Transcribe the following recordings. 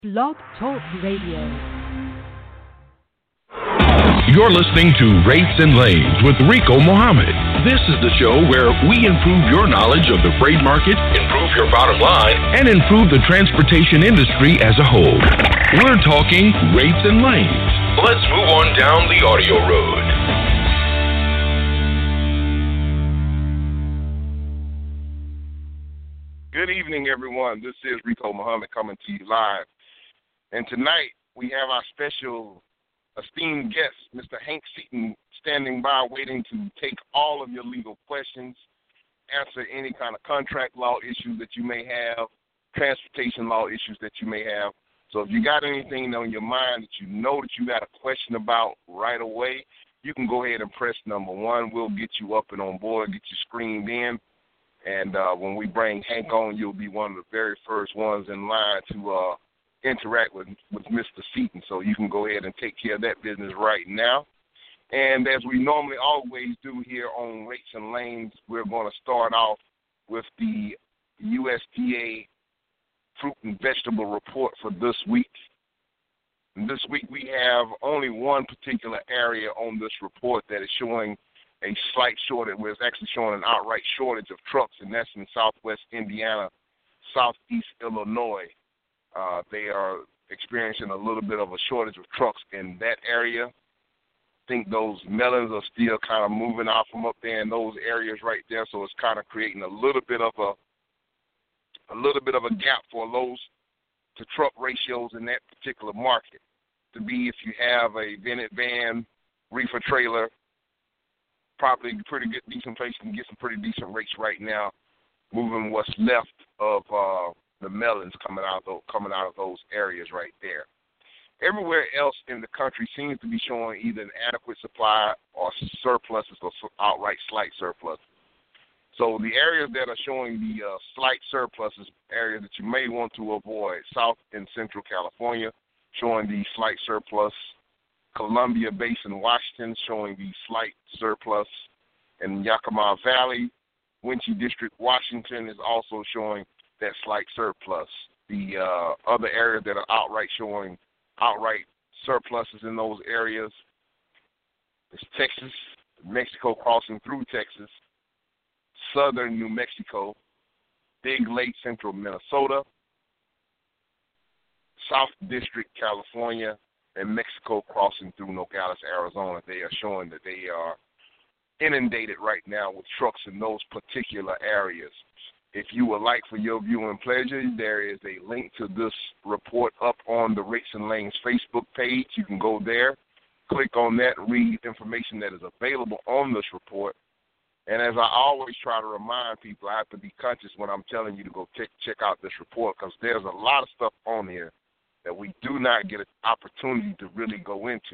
Blog Talk Radio. You're listening to Rates and Lanes with Rico Muhammad. This is the show where we improve your knowledge of the freight market, improve your bottom line, and improve the transportation industry as a whole. We're talking rates and lanes. Let's move on down the audio road. Good evening, everyone. This is Rico Muhammad coming to you live. And tonight we have our special esteemed guest, Mr. Hank Seaton, standing by waiting to take all of your legal questions, answer any kind of contract law issues that you may have, transportation law issues that you may have. So if you got anything on your mind that you know that you got a question about right away, you can go ahead and press number 1. We'll get you up and on board, get you screened in. And when we bring Hank on, you'll be one of the very first ones in line to interact with Mr. Seaton. So you can go ahead and take care of that business right now. And as we normally always do here on Rates and Lanes, we're going to start off with the USDA fruit and vegetable report for this week. And this week we have only one particular area on this report that is showing a slight shortage, where it's actually showing an outright shortage of trucks, and that's in southwest Indiana, southeast Illinois. They are experiencing a little bit of a shortage of trucks in that area. I think those melons are still kind of moving out from up there in those areas right there, so it's kind of creating a little bit of a gap for lows to truck ratios in that particular market. To be, if you have a vented van, reefer trailer, probably a pretty good, decent place, you can get some pretty decent rates right now, moving what's left of the melons coming out of those areas right there. Everywhere else in the country seems to be showing either an adequate supply or surpluses or outright slight surpluses. So the areas that are showing the slight surpluses, areas that you may want to avoid: South and Central California, showing the slight surplus; Columbia Basin, Washington, showing the slight surplus; and Yakima Valley, Wenatchee District, Washington, is also showing that slight surplus. The other areas that are outright showing outright surpluses in those areas is Texas, Mexico crossing through Texas, southern New Mexico, Big Lake, central Minnesota, South District, California, and Mexico crossing through Nogales, Arizona. They are showing that they are inundated right now with trucks in those particular areas. If you would like, for your viewing pleasure, there is a link to this report up on the Rates and Lanes Facebook page. You can go there, click on that, read information that is available on this report. And as I always try to remind people, I have to be conscious when I'm telling you to go check out this report, because there's a lot of stuff on here that we do not get an opportunity to really go into.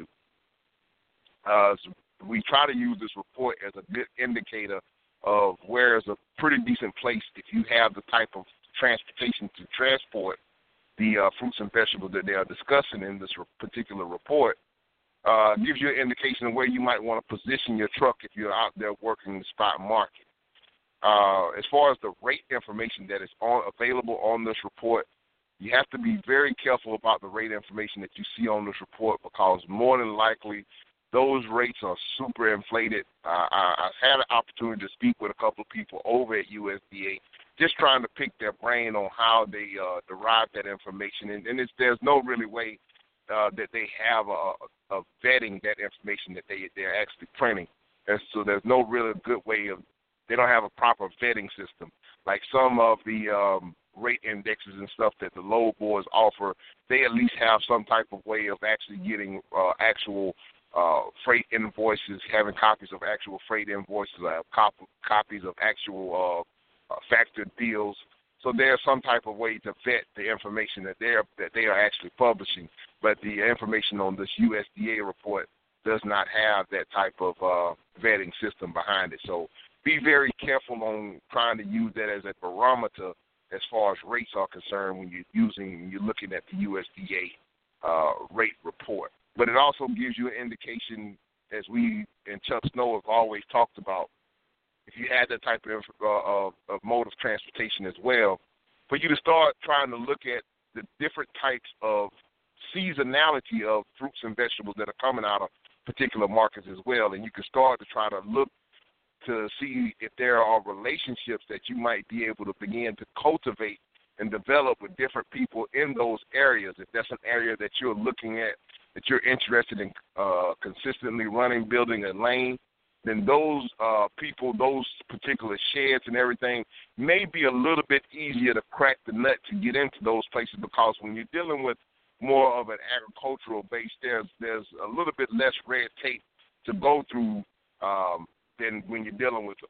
We try to use this report as a good indicator of where is a pretty decent place if you have the type of transportation to transport the fruits and vegetables that they are discussing in this particular report. Gives you an indication of where you might want to position your truck if you're out there working the spot market. As far as the rate information that is available on this report, you have to be very careful about the rate information that you see on this report, because more than likely those rates are super inflated. I've had an opportunity to speak with a couple of people over at USDA, just trying to pick their brain on how they derive that information. And there's no really way that they have a vetting that information that they're actually printing. And so there's no really good way of, they don't have a proper vetting system. Like some of the rate indexes and stuff that the load boards offer, they at least have some type of way of actually getting actual freight invoices, having copies of actual freight invoices, copies of actual factored deals. So there's some type of way to vet the information that they are actually publishing. But the information on this USDA report does not have that type of vetting system behind it. So be very careful on trying to use that as a barometer as far as rates are concerned when you're looking at the USDA rate report. But it also gives you an indication, as we and Chuck Snow have always talked about, if you had that type of mode of transportation as well, for you to start trying to look at the different types of seasonality of fruits and vegetables that are coming out of particular markets as well. And you can start to try to look to see if there are relationships that you might be able to begin to cultivate and develop with different people in those areas. If that's an area that you're looking at, that you're interested in consistently running, building a lane, then those people, those particular sheds and everything may be a little bit easier to crack the nut to get into those places, because when you're dealing with more of an agricultural base, there's a little bit less red tape to go through than when you're dealing with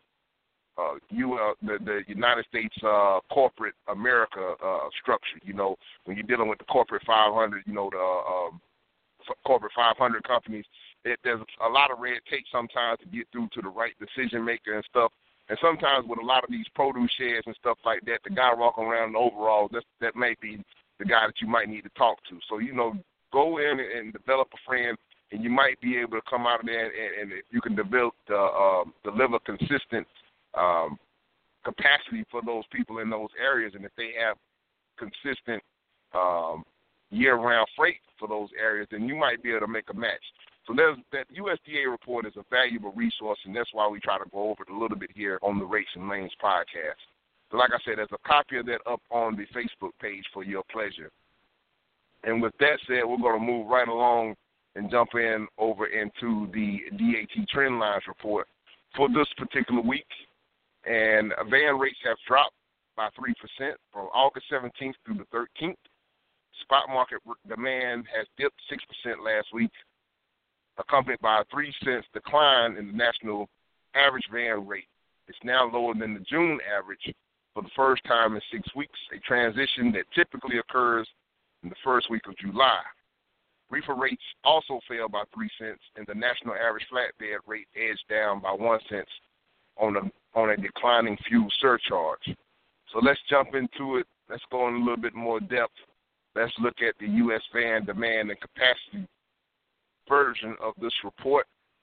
the United States corporate America structure. You know, when you're dealing with the corporate 500, you know, the corporate 500 companies, there's a lot of red tape sometimes to get through to the right decision maker and stuff. And sometimes with a lot of these produce sheds and stuff like that, the guy walking around in overalls, that may be the guy that you might need to talk to. So, you know, go in and develop a friend, and you might be able to come out of there and if you can deliver consistent capacity for those people in those areas, and if they have consistent year-round freight for those areas, then you might be able to make a match. So that USDA report is a valuable resource, and that's why we try to go over it a little bit here on the Rates and Lanes podcast. So like I said, there's a copy of that up on the Facebook page for your pleasure. And with that said, we're going to move right along and jump in over into the DAT trend lines report for this particular week. And van rates have dropped by 3% from August 17th through the 13th. Spot market demand has dipped 6% last week, accompanied by a 3 cents decline in the national average van rate. It's now lower than the June average for the first time in 6 weeks, a transition that typically occurs in the first week of July. Reefer rates also fell by 3 cents, and the national average flatbed rate edged down by 1 cent on a declining fuel surcharge. So let's jump into it. Let's go in a little bit more depth. Let's look at the U.S. van demand and capacity version of this report.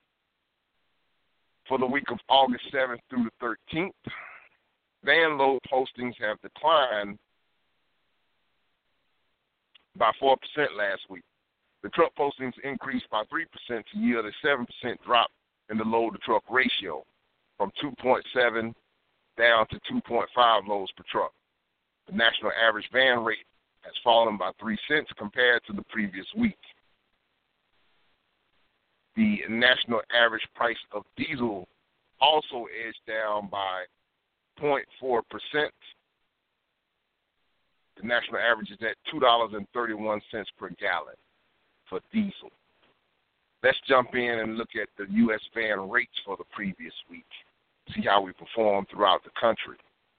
For the week of August 7th through the 13th, van load postings have declined by 4% last week. The truck postings increased by 3% to yield a 7% drop in the load-to-truck ratio, from 2.7 down to 2.5 loads per truck. The national average van rate has fallen by 3 cents compared to the previous week. The national average price of diesel also edged down by 0.4%. The national average is at $2.31 per gallon for diesel. Let's jump in and look at the U.S. van rates for the previous week, see how we perform throughout the country.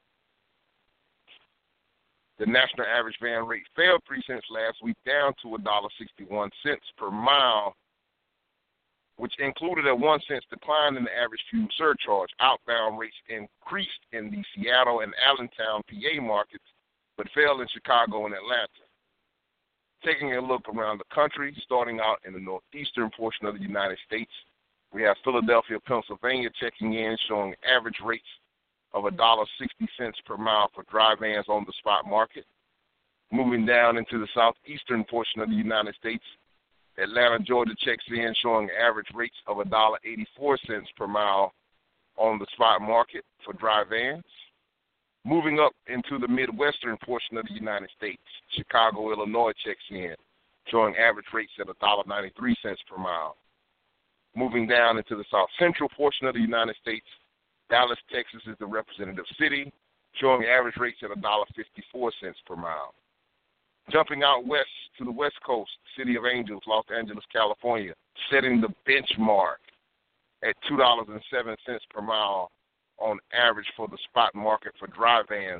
The national average van rate fell 3 cents last week, down to $1.61 per mile, which included a 1 cent decline in the average fuel surcharge. Outbound rates increased in the Seattle and Allentown, PA markets, but fell in Chicago and Atlanta. Taking a look around the country, starting out in the northeastern portion of the United States, we have Philadelphia, Pennsylvania checking in, showing average rates of $1.60 per mile for dry vans on the spot market. Moving down into the southeastern portion of the United States, Atlanta, Georgia checks in, showing average rates of $1.84 per mile on the spot market for dry vans. Moving up into the midwestern portion of the United States, Chicago, Illinois checks in, showing average rates at $1.93 per mile. Moving down into the south central portion of the United States, Dallas, Texas is the representative city, showing average rates at $1.54 per mile. Jumping out west to the west coast, City of Angels, Los Angeles, California, setting the benchmark at $2.07 per mile on average for the spot market for dry vans.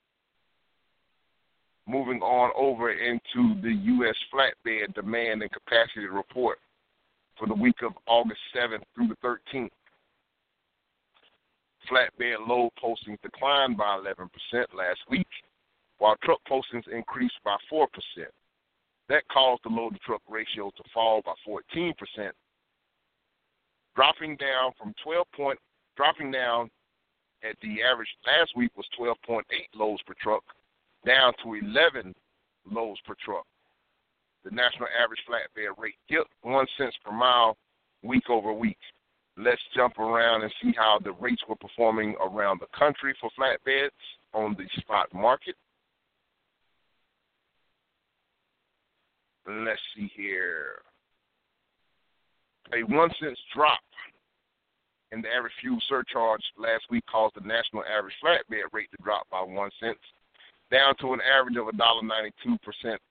Moving on over into the U.S. flatbed demand and capacity report for the week of August 7th through the 13th. Flatbed load postings declined by 11% last week, while truck postings increased by 4%. That caused the load-to-truck ratio to fall by 14%, dropping down at the average last week was 12.8 loads per truck, down to 11 loads per truck. The national average flatbed rate dipped 1 cent per mile week over week. Let's jump around and see how the rates were performing around the country for flatbeds on the spot market. Let's see here. A 1 cent drop in the average fuel surcharge last week caused the national average flatbed rate to drop by 1 cent, down to an average of $1.92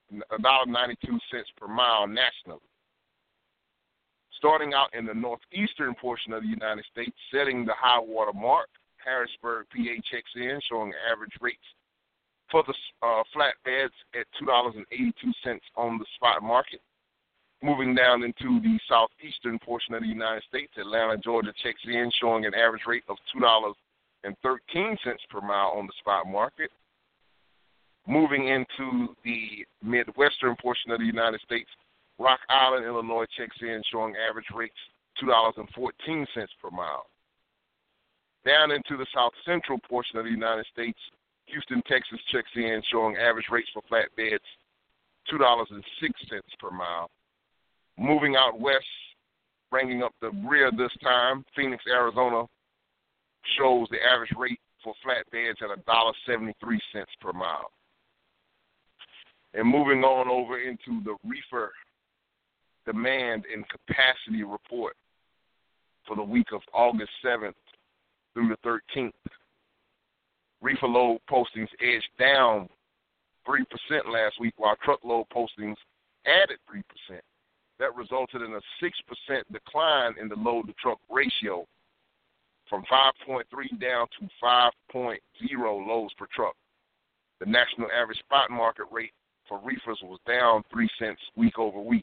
per mile nationally. Starting out in the northeastern portion of the United States, setting the high water mark, Harrisburg, PA checks in, showing average rates for the flatbeds at $2.82 on the spot market. Moving down into the southeastern portion of the United States, Atlanta, Georgia checks in, showing an average rate of $2.13 per mile on the spot market. Moving into the midwestern portion of the United States, Rock Island, Illinois checks in, showing average rates $2.14 per mile. Down into the south central portion of the United States, Houston, Texas checks in, showing average rates for flatbeds $2.06 per mile. Moving out west, bringing up the rear this time, Phoenix, Arizona shows the average rate for flatbeds at $1.73 per mile. And moving on over into the reefer demand and capacity report for the week of August 7th through the 13th. Reefer load postings edged down 3% last week, while truckload postings added 3%. That resulted in a 6% decline in the load-to-truck ratio from 5.3 down to 5.0 loads per truck. The national average spot market rate for reefers was down 3 cents week over week.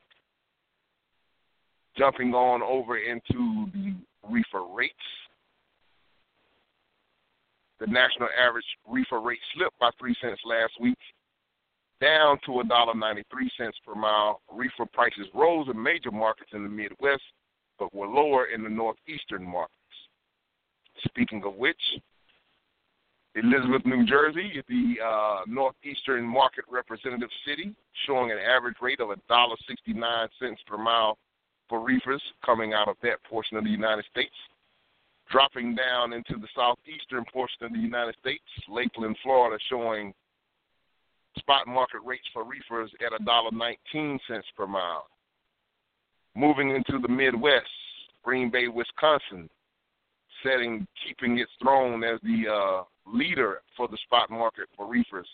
Jumping on over into the reefer rates, the national average reefer rate slipped by 3 cents last week, down to $1.93 per mile. Reefer prices rose in major markets in the Midwest, but were lower in the northeastern markets. Speaking of which, Elizabeth, New Jersey is the northeastern market representative city, showing an average rate of $1.69 per mile for reefers coming out of that portion of the United States. Dropping down into the southeastern portion of the United States, Lakeland, Florida, showing spot market rates for reefers at $1.19 per mile. Moving into the Midwest, Green Bay, Wisconsin, keeping its throne as the leader for the spot market for reefers.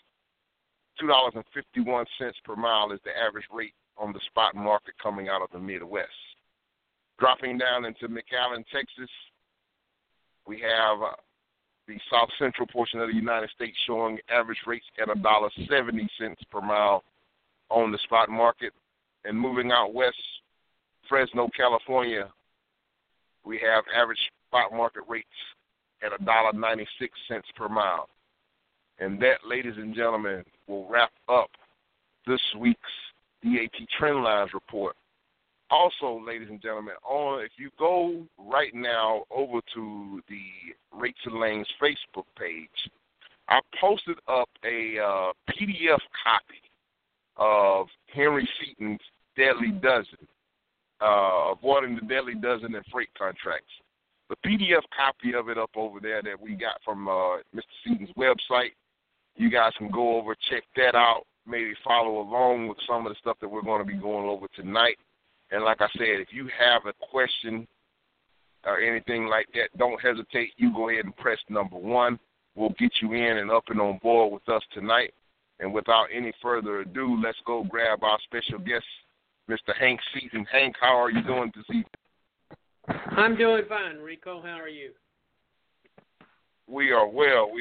$2.51 per mile is the average rate on the spot market coming out of the Midwest. Dropping down into McAllen, Texas, we have the south central portion of the United States showing average rates at $1.70 per mile on the spot market. And moving out west, Fresno, California, we have average spot market rates at $1.96 per mile. And that, ladies and gentlemen, will wrap up this week's DAT Trendlines report. Also, ladies and gentlemen, if you go right now over to the Rates and Lanes Facebook page, I posted up a PDF copy of Henry Seaton's Deadly Dozen, Avoiding the Deadly Dozen in Freight Contracts. The PDF copy of it up over there that we got from Mr. Seaton's website. You guys can go over, check that out, maybe follow along with some of the stuff that we're going to be going over tonight. And like I said, if you have a question or anything like that, don't hesitate. You go ahead and press number 1. We'll get you in and up and on board with us tonight. And without any further ado, let's go grab our special guest, Mr. Hank Seaton. Hank, how are you doing this evening? I'm doing fine, Rico. How are you? We are well.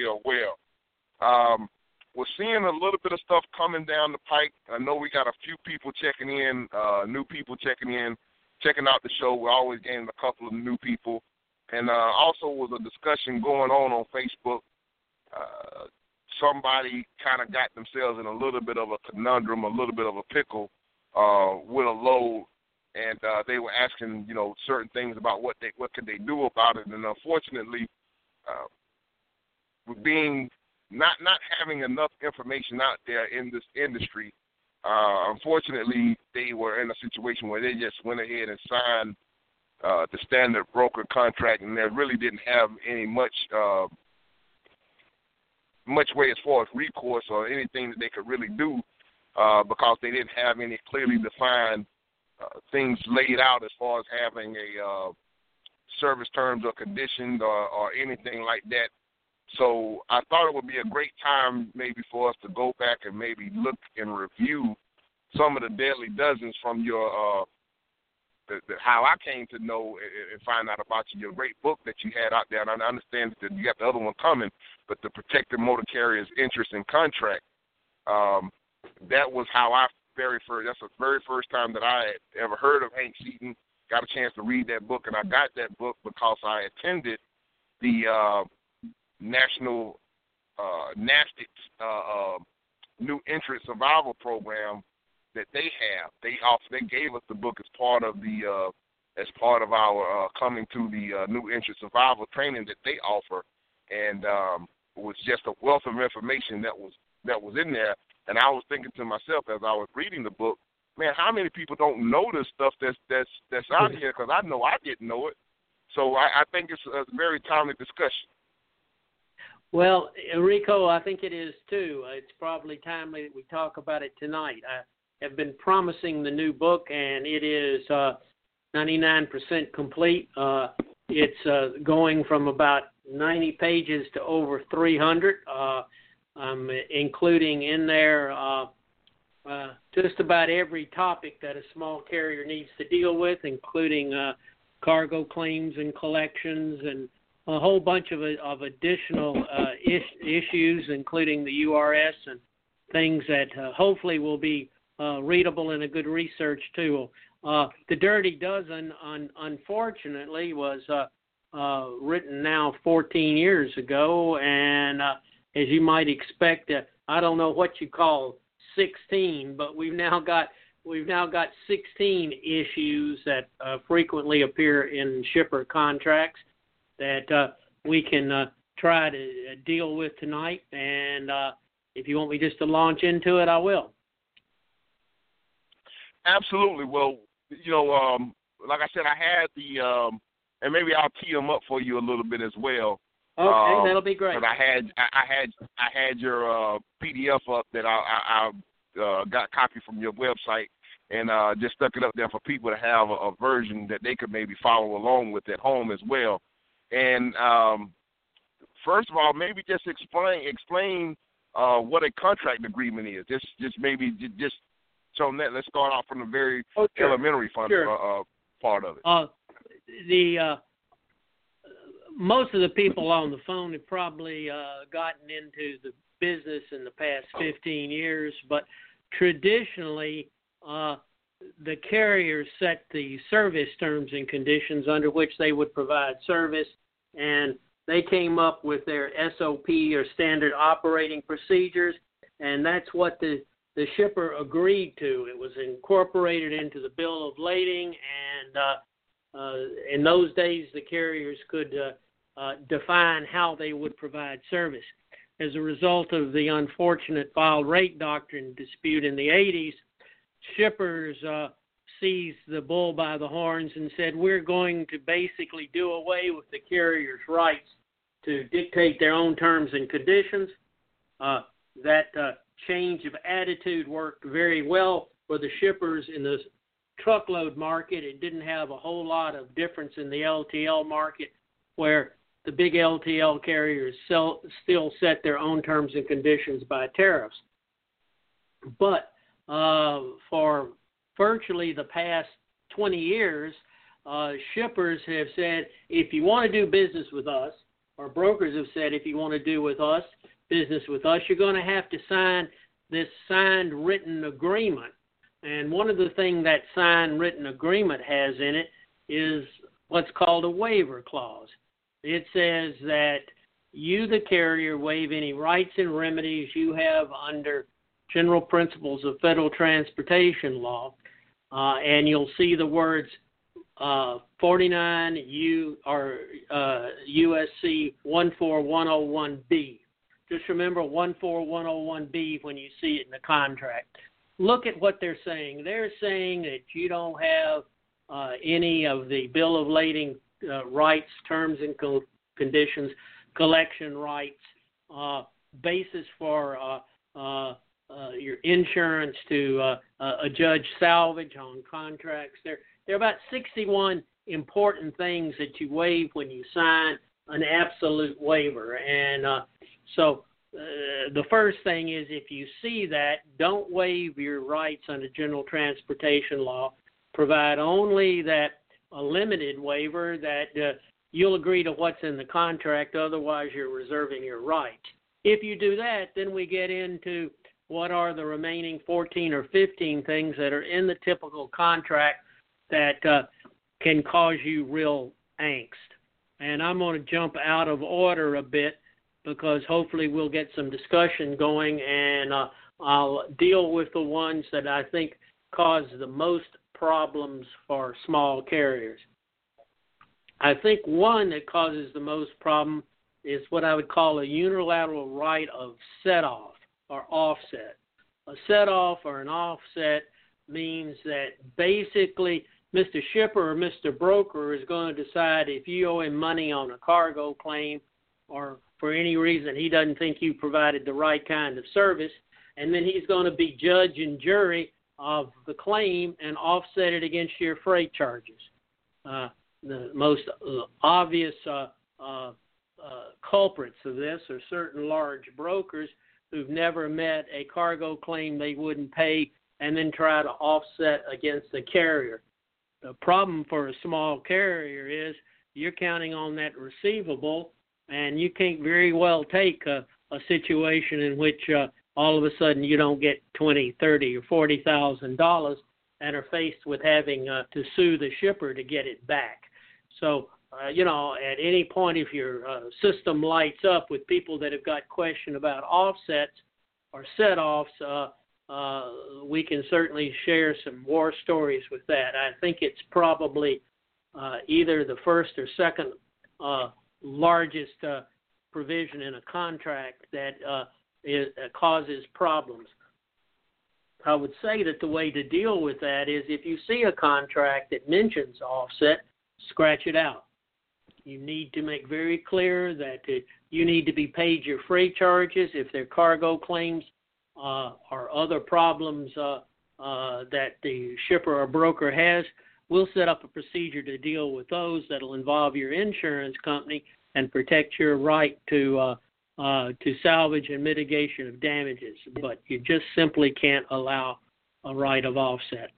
We're seeing a little bit of stuff coming down the pike. I know we got a few people checking in, new people checking out the show. We're always getting a couple of new people. And also was a discussion going on Facebook. Somebody kind of got themselves in a little bit of a conundrum, a little bit of a pickle with a load. And they were asking, certain things about what could they do about it. And unfortunately, with being not having enough information out there in this industry, Unfortunately, they were in a situation where they just went ahead and signed the standard broker contract, and they really didn't have any much way as far as recourse or anything that they could really do because they didn't have any clearly defined things laid out as far as having a service terms or conditions or anything like that. So I thought it would be a great time maybe for us to go back and maybe look and review some of the deadly dozens from your how I came to know and find out about your great book that you had out there. And I understand that you got the other one coming, but the Protected Motor Carrier's Interest in Contract. That was how that's the very first time that I had ever heard of Hank Seaton, got a chance to read that book, and I got that book because I attended the National NASTIC's New Entrant Survival Program that they have. They gave us the book as part of our coming to the New Entrant Survival training that they offer, and it was just a wealth of information that was in there. And I was thinking to myself as I was reading the book, man, how many people don't know this stuff that's out here? Because I know I didn't know it. So I think it's a very timely discussion. Well, Rico, I think it is too. It's probably timely that we talk about it tonight. I have been promising the new book, and it is 99% complete. It's going from about 90 pages to over 300. Including in there just about every topic that a small carrier needs to deal with, including cargo claims and collections and a whole bunch of additional issues, including the URS and things that hopefully will be readable and a good research tool. The Dirty Dozen, unfortunately, was written now 14 years ago, and as you might expect, I don't know what you call 16, but we've now got 16 issues that frequently appear in shipper contracts that we can try to deal with tonight. And if you want me just to launch into it, I will. Absolutely. Well, like I said, I had and maybe I'll tee them up for you a little bit as well. Okay, that'll be great. But I had your PDF up that I got a copy from your website, and just stuck it up there for people to have a version that they could maybe follow along with at home as well. And first of all, maybe just explain what a contract agreement is. Just so that let's start off from the very elementary part of it. Most of the people on the phone have probably gotten into the business in the past 15 years, but traditionally the carriers set the service terms and conditions under which they would provide service, and they came up with their SOP or standard operating procedures, and that's what the shipper agreed to. It was incorporated into the bill of lading, and in those days the carriers could define how they would provide service. As a result of the unfortunate filed rate doctrine dispute in the 80s, shippers seized the bull by the horns and said, we're going to basically do away with the carrier's rights to dictate their own terms and conditions. That change of attitude worked very well for the shippers in the truckload market. It didn't have a whole lot of difference in the LTL market, where the big LTL carriers still set their own terms and conditions by tariffs. But for virtually the past 20 years, shippers have said, if you want to do business with us, or brokers have said, if you want to do business with us, you're going to have to sign this signed written agreement. And one of the things that signed written agreement has in it is what's called a waiver clause. It says that you, the carrier, waive any rights and remedies you have under general principles of federal transportation law, and you'll see the words 49 USC 14101B. Just remember 14101B when you see it in the contract. look at what they're saying. They're saying that you don't have any of the bill of lading rights, terms and conditions, collection rights, basis for your insurance to adjudge salvage on contracts. There are about 61 important things that you waive when you sign an absolute waiver. And so the first thing is, if you see that, don't waive your rights under general transportation law. Provide only that a limited waiver that you'll agree to what's in the contract, otherwise you're reserving your rights. If you do that, then we get into what are the remaining 14 or 15 things that are in the typical contract that can cause you real angst. And I'm going to jump out of order a bit because hopefully we'll get some discussion going, and I'll deal with the ones that I think cause the most problems for small carriers. I think one that causes the most problem is what I would call a unilateral right of set-off or offset. A set-off or an offset means that basically Mr. Shipper or Mr. Broker is going to decide if you owe him money on a cargo claim or for any reason he doesn't think you provided the right kind of service, and then he's going to be judge and jury of the claim and offset it against your freight charges. The most obvious culprits of this are certain large brokers who've never met a cargo claim they wouldn't pay and then try to offset against the carrier. The problem for a small carrier is you're counting on that receivable, and you can't very well take a situation in which all of a sudden you don't get $20,000, $30,000, or $40,000 and are faced with having to sue the shipper to get it back. So, at any point, if your system lights up with people that have got question about offsets or set-offs, we can certainly share some war stories with that. I think it's probably either the first or second largest provision in a contract that causes problems. I would say that the way to deal with that is if you see a contract that mentions offset, scratch it out. You need to make very clear that you need to be paid your freight charges. If there are cargo claims or other problems that the shipper or broker has, we'll set up a procedure to deal with those that will involve your insurance company and protect your right to salvage and mitigation of damages. But you just simply can't allow a right of offset.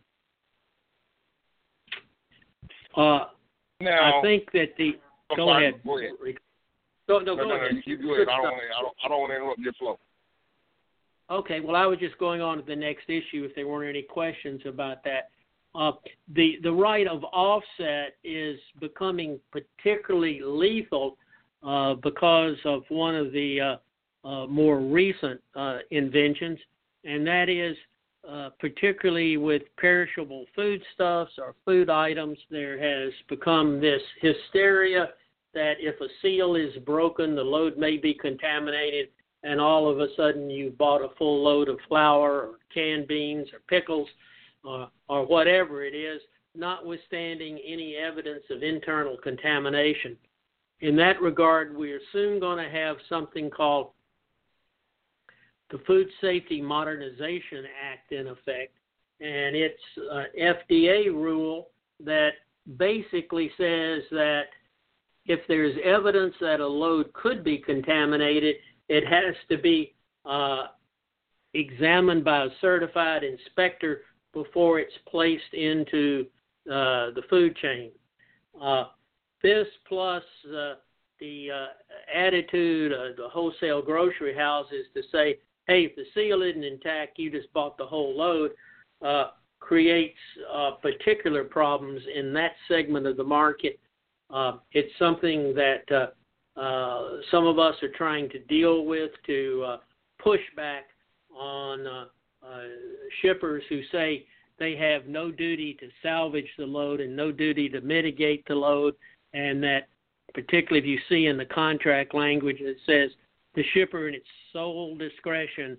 Now, I think that the go ahead. Go ahead. Go ahead. You go ahead. I don't want to interrupt your flow. Okay. Well, I was just going on to the next issue. If there weren't any questions about that, the right of offset is becoming particularly lethal because of one of the more recent inventions, and that is particularly with perishable foodstuffs or food items, there has become this hysteria that if a seal is broken, the load may be contaminated, and all of a sudden you bought a full load of flour or canned beans or pickles or whatever it is, notwithstanding any evidence of internal contamination. In that regard, we are soon going to have something called the Food Safety Modernization Act in effect, and it's an FDA rule that basically says that if there's evidence that a load could be contaminated, it has to be examined by a certified inspector before it's placed into the food chain. This plus the attitude of the wholesale grocery houses to say, hey, if the seal isn't intact, you just bought the whole load, creates particular problems in that segment of the market. It's something that some of us are trying to deal with to push back on shippers who say they have no duty to salvage the load and no duty to mitigate the load, and that particularly if you see in the contract language that says the shipper in its sole discretion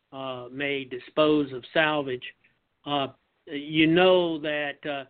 may dispose of salvage. You know that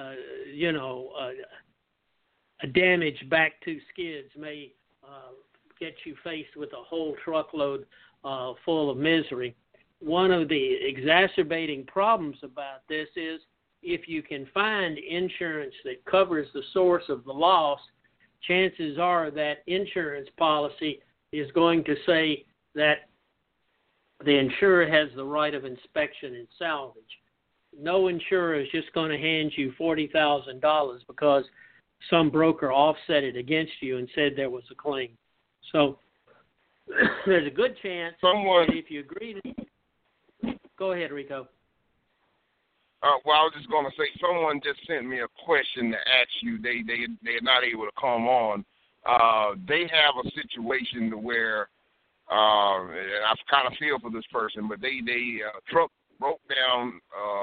a damage back to skids may get you faced with a whole truckload full of misery. One of the exacerbating problems about this is if you can find insurance that covers the source of the loss, chances are that insurance policy is going to say that the insurer has the right of inspection and salvage. No insurer is just going to hand you $40,000 because some broker offset it against you and said there was a claim. So there's a good chance that if you agree to... Go ahead, Rico. Well, I was just going to say, someone just sent me a question to ask you. They're not able to come on. They have a situation where, and I kind of feel for this person, but they truck broke down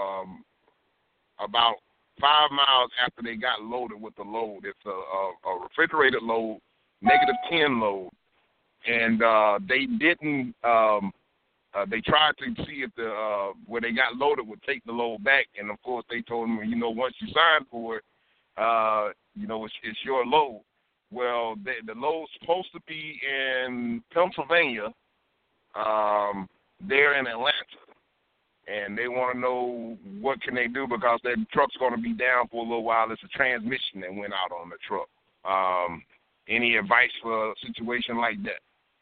about 5 miles after they got loaded with the load. It's a refrigerated load, -10 load, and they didn't. They tried to see if where they got loaded would take the load back, and of course they told them, once you sign for it, it's your load. Well, the load's supposed to be in Pennsylvania. They're in Atlanta, and they want to know what can they do because their truck's going to be down for a little while. It's a transmission that went out on the truck. Any advice for a situation like that?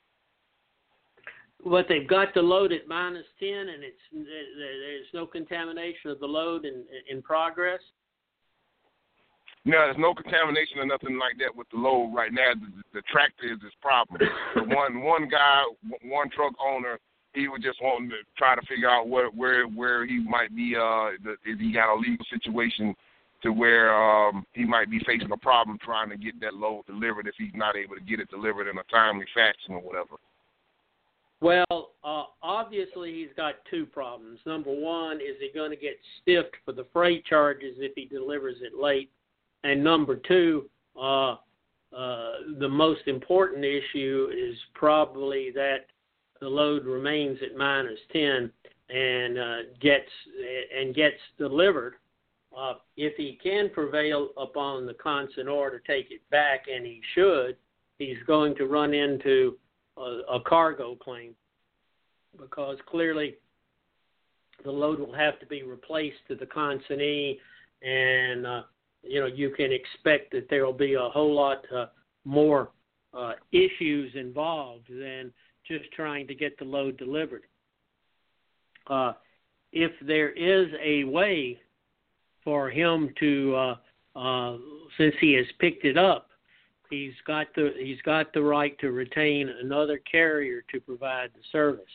But they've got the load at -10, and there's no contamination of the load in progress? No, there's no contamination or nothing like that with the load right now. The tractor is his problem. one guy, one truck owner, he was just wanting to try to figure out where he might be, if he got a legal situation to where he might be facing a problem trying to get that load delivered if he's not able to get it delivered in a timely fashion or whatever. Well, obviously he's got two problems. Number one, is he going to get stiffed for the freight charges if he delivers it late? And number two, the most important issue is probably that the load remains at -10 and gets delivered. If he can prevail upon the consignor to take it back, and he should, he's going to run into a cargo claim, because clearly the load will have to be replaced to the consignee, and you can expect that there will be a whole lot more issues involved than just trying to get the load delivered. If there is a way for him to, since he has picked it up, he's got the right to retain another carrier to provide the service.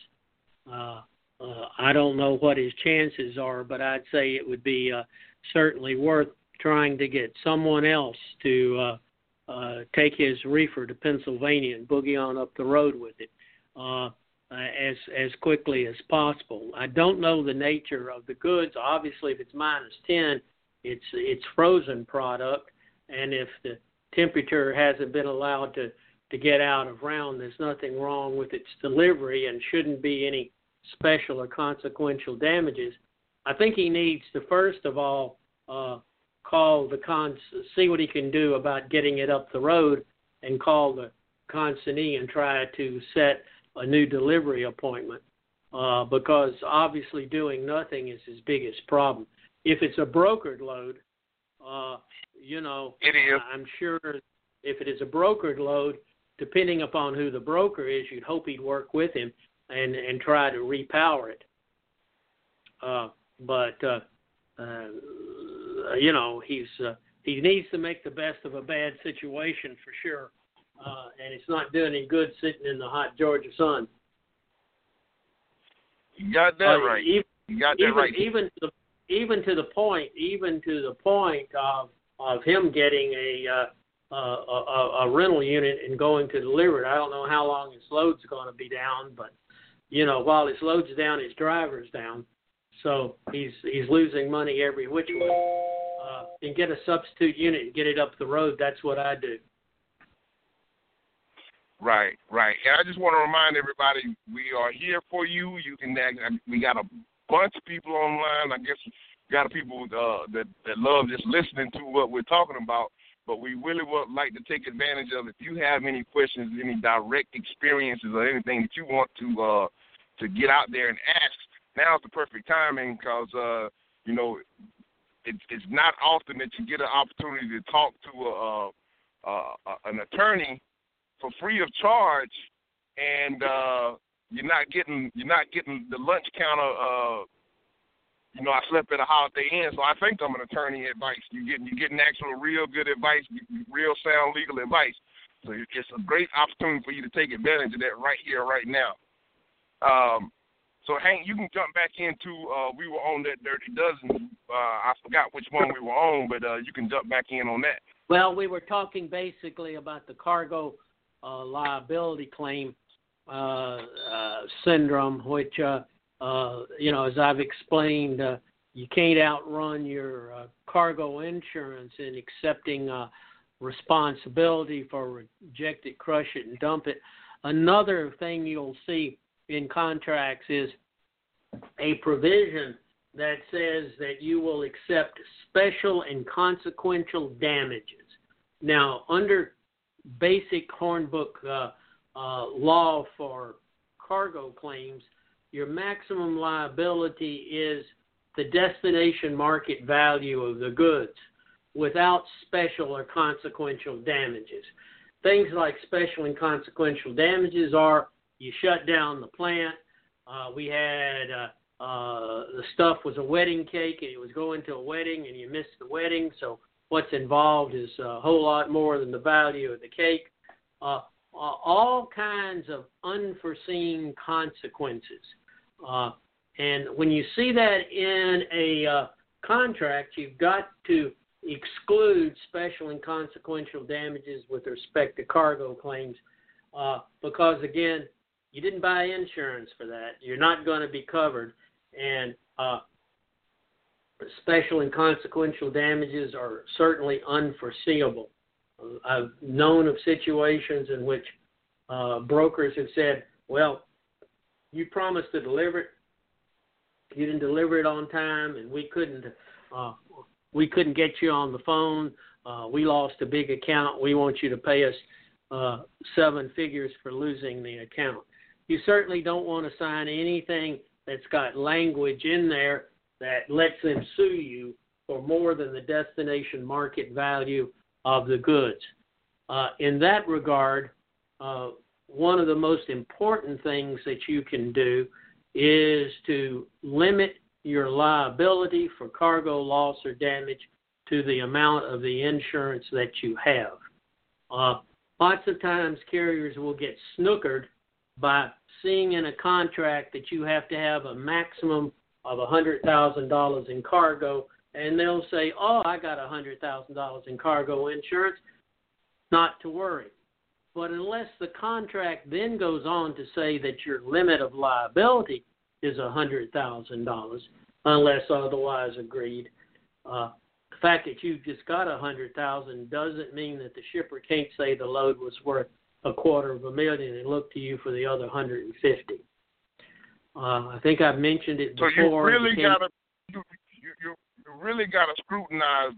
I don't know what his chances are, but I'd say it would be certainly worth trying to get someone else to take his reefer to Pennsylvania and boogie on up the road with it as quickly as possible. I don't know the nature of the goods. Obviously, if it's -10, it's frozen product, and if the temperature hasn't been allowed to get out of round, there's nothing wrong with its delivery and shouldn't be any special or consequential damages. I think he needs to, first of all, call see what he can do about getting it up the road, and call the consignee and try to set a new delivery appointment, because obviously doing nothing is his biggest problem. If it's a brokered load, it is. I'm sure if it is a brokered load, depending upon who the broker is, you'd hope he'd work with him and try to repower it. He needs to make the best of a bad situation for sure, and it's not doing any good sitting in the hot Georgia sun. You got that right. Even to the point of him getting a rental unit and going to deliver it. I don't know how long his load's going to be down, but while his load's down, his driver's down, so he's losing money every which way. And get a substitute unit and get it up the road. That's what I do. Right. And I just want to remind everybody, we are here for you. We got a bunch of people online. I guess we got people that love just listening to what we're talking about. But we really would like to take advantage of, if you have any questions, any direct experiences, or anything that you want to get out there and ask, now's the perfect timing, because it's not often that you get an opportunity to talk to an attorney for free of charge, and you're not getting the lunch counter. I slept at a Holiday Inn, so I think I'm an attorney advice. You're getting actual real good advice, real sound legal advice. So it's a great opportunity for you to take advantage of that right here, right now. So Hank, you can jump back into. We were on that Dirty Dozen. I forgot which one we were on, but you can jump back in on that. Well, we were talking basically about the cargo liability claim syndrome, which, as I've explained, you can't outrun your cargo insurance in accepting responsibility for reject it, crush it, and dump it. Another thing you'll see in contracts is a provision that says that you will accept special and consequential damages. Now, under basic Hornbook law for cargo claims, your maximum liability is the destination market value of the goods without special or consequential damages. Things like special and consequential damages are you shut down the plant. We had the stuff was a wedding cake, and it was going to a wedding, and you missed the wedding, so what's involved is a whole lot more than the value of the cake. All kinds of unforeseen consequences. And when you see that in a contract, you've got to exclude special and consequential damages with respect to cargo claims because, again, you didn't buy insurance for that. You're not going to be covered. And special and consequential damages are certainly unforeseeable. I've known of situations in which brokers have said, well, you promised to deliver it. You didn't deliver it on time, and we couldn't get you on the phone. We lost a big account. We want you to pay us 7 figures for losing the account. You certainly don't want to sign anything that's got language in there that lets them sue you for more than the destination market value of the goods. In that regard, one of the most important things that you can do is to limit your liability for cargo loss or damage to the amount of the insurance that you have. Lots of times carriers will get snookered by seeing in a contract that you have to have a maximum of $100,000 in cargo, and they'll say, oh, I got $100,000 in cargo insurance, not to worry. But unless the contract then goes on to say that your limit of liability is $100,000, unless otherwise agreed, the fact that you've just got $100,000 doesn't mean that the shipper can't say the load was worth $250,000 and look to you for the other $150,000. I think I've mentioned it before. So you really got to scrutinize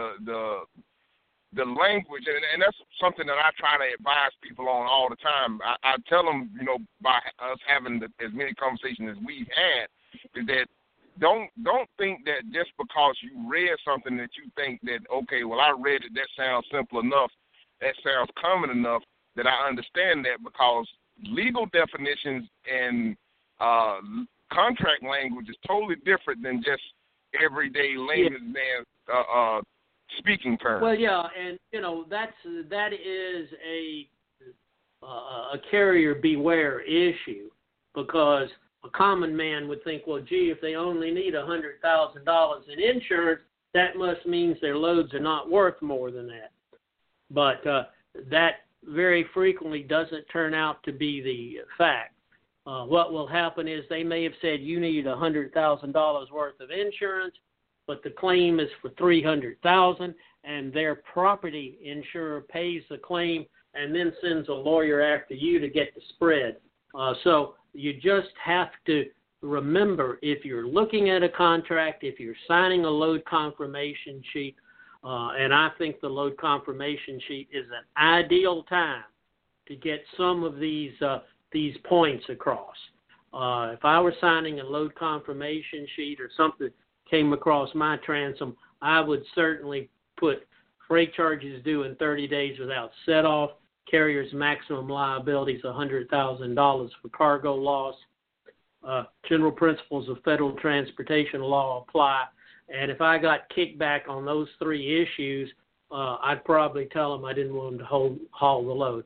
the language, and that's something that I try to advise people on all the time. I tell them, by us having as many conversations as we've had, is that don't think that just because you read something that you think that, okay, well, I read it, that sounds simple enough, that sounds common enough, that I understand that, because legal definitions and contract language is totally different than just everyday layman's man speaking terms. Well, yeah, and that is a carrier beware issue, because a common man would think, well, gee, if they only need $100,000 in insurance, that must mean their loads are not worth more than that. But that very frequently doesn't turn out to be the fact. What will happen is they may have said you need $100,000 worth of insurance, but the claim is for $300,000, and their property insurer pays the claim and then sends a lawyer after you to get the spread. So you just have to remember, if you're looking at a contract, if you're signing a load confirmation sheet, and I think the load confirmation sheet is an ideal time to get some of these points across. If I were signing a load confirmation sheet or something came across my transom, I would certainly put freight charges due in 30 days without set-off. Carrier's maximum liability is $100,000 for cargo loss. General principles of federal transportation law apply. And if I got kickback on those three issues, I'd probably tell them I didn't want them to haul the load.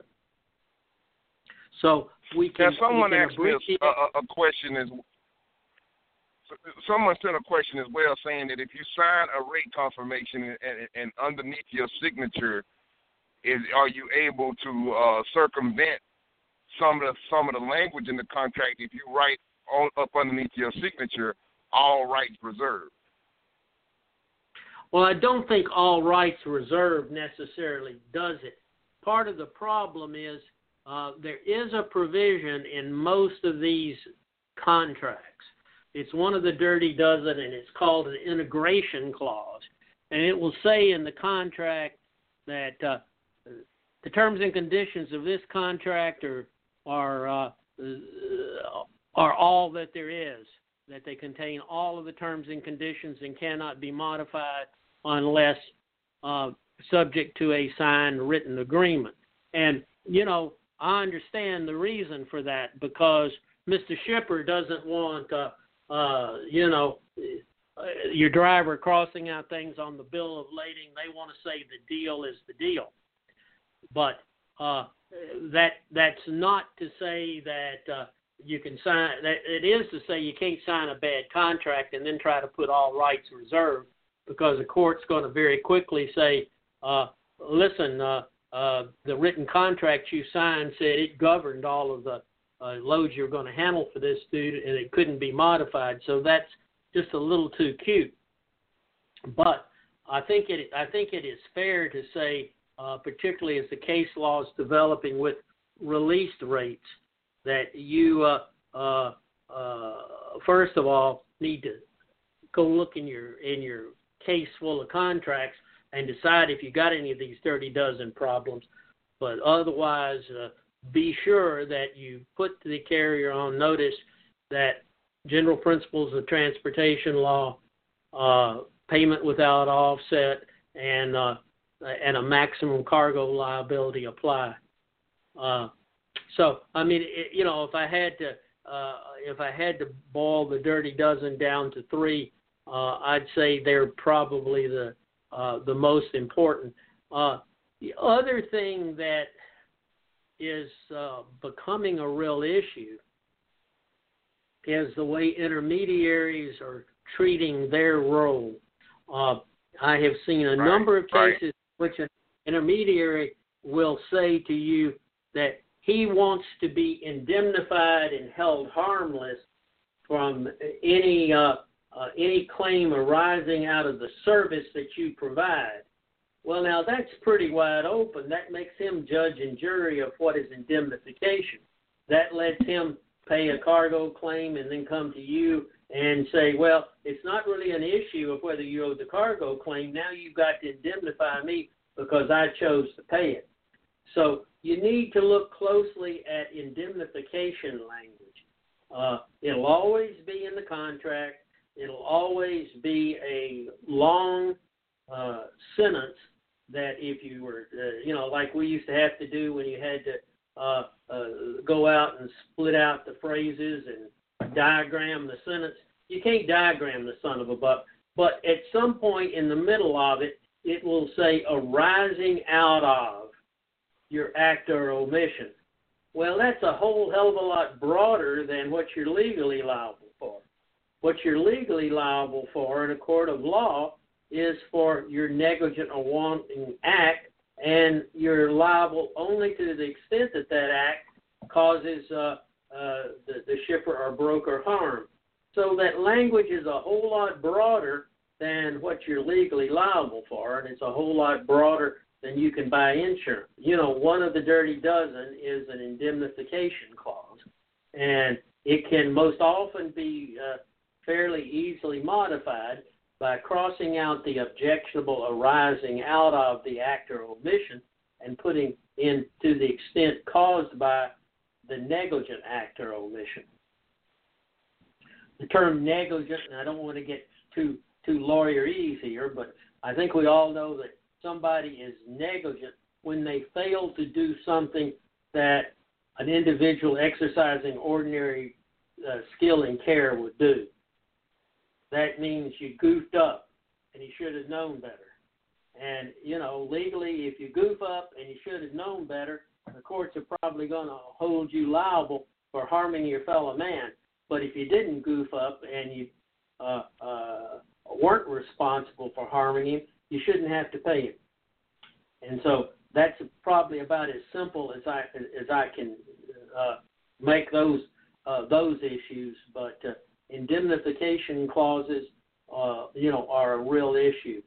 So we can. Now, someone asked me a question as. Someone sent a question as well, saying that if you sign a rate confirmation and underneath your signature, are you able to circumvent some of the language in the contract if you write up underneath your signature, all rights reserved? Well, I don't think all rights reserved necessarily does it. Part of the problem is there is a provision in most of these contracts. It's one of the dirty dozen, and it's called an integration clause. And it will say in the contract that the terms and conditions of this contract are all that there is, that they contain all of the terms and conditions and cannot be modified unless subject to a signed written agreement. And, I understand the reason for that, because Mr. Shipper doesn't want, your driver crossing out things on the bill of lading. They want to say the deal is the deal. But that's not to say that you can sign. It is to say you can't sign a bad contract and then try to put all rights reserved, because the court's going to very quickly say, listen, the written contract you signed said it governed all of the loads you're going to handle for this student, and it couldn't be modified. So that's just a little too cute. But I think it is fair to say, particularly as the case law is developing with released rates, that you first of all need to go look in your case full of contracts and decide if you got any of these dirty dozen problems. But otherwise, be sure that you put the carrier on notice that general principles of transportation law, payment without offset, and a maximum cargo liability apply. So, I mean, if I had to boil the dirty dozen down to three, I'd say they're probably the most important. The other thing that is becoming a real issue is the way intermediaries are treating their role. I have seen a number of cases which an intermediary will say to you that he wants to be indemnified and held harmless from any claim arising out of the service that you provide. Well, now that's pretty wide open. That makes him judge and jury of what is indemnification. That lets him pay a cargo claim and then come to you and say, well, it's not really an issue of whether you owe the cargo claim. Now you've got to indemnify me because I chose to pay it. So you need to look closely at indemnification language. It'll always be in the contract. It'll always be a long sentence that if you were, like we used to have to do when you had to go out and split out the phrases and diagram the sentence. You can't diagram the son of a buck, but at some point in the middle of it, it will say arising out of your act or omission. Well, that's a whole hell of a lot broader than what you're legally liable for. What you're legally liable for in a court of law is for your negligent or wanton act, and you're liable only to the extent that that act causes the shipper or broker harm. So that language is a whole lot broader than what you're legally liable for, and it's a whole lot broader then you can buy insurance. One of the dirty dozen is an indemnification clause, and it can most often be fairly easily modified by crossing out the objectionable arising out of the act or omission and putting in to the extent caused by the negligent act or omission. The term negligent, and I don't want to get too lawyerese here, but I think we all know that somebody is negligent when they fail to do something that an individual exercising ordinary skill and care would do. That means you goofed up and you should have known better. And, legally, if you goof up and you should have known better, the courts are probably going to hold you liable for harming your fellow man. But if you didn't goof up and you weren't responsible for harming him, you shouldn't have to pay him. And so that's probably about as simple as I can make those issues. But indemnification clauses, are a real issue.